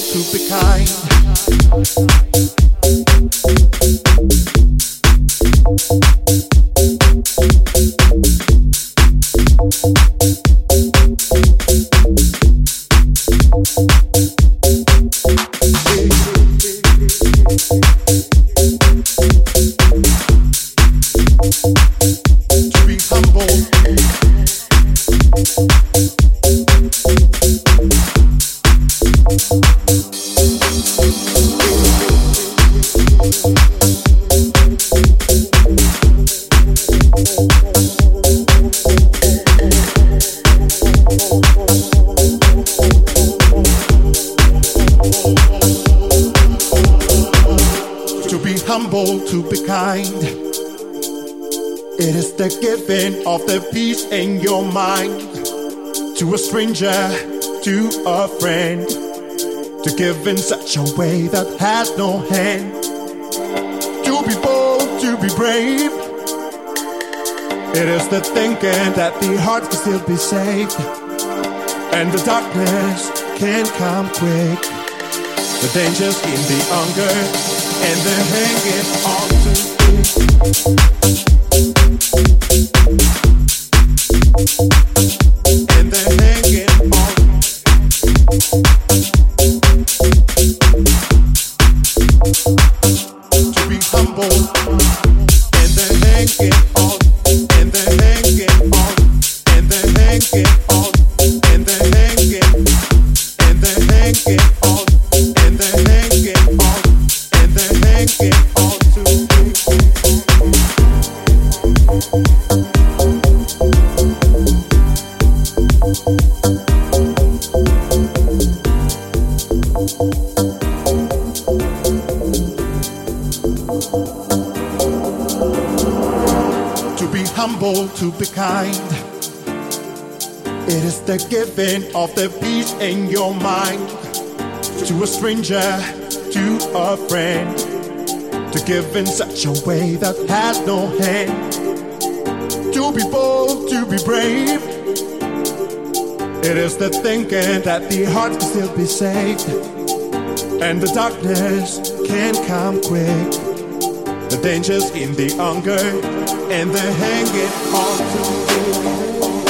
to be kind. To be kind, it is the giving of the peace in your mind to a stranger, to a friend, to give in such a way that has no hand, to be bold, to be brave. It is the thinking that the heart can still be saved, and the darkness can come quick. The dangers in the hunger and the hanging on to and the hanging on to be humble and the hanging on and the hanging on and the hanging on and the hanging and the hanging on and the hanging on and the hanging on to be humble, to be kind. It is the giving of the peace in your mind to a stranger, to a friend, to give in such a way that has no hand, to be bold, to be brave. It is the thinking that the heart can still be saved, and the darkness can come quick. The dangers in the hunger and the hanging on to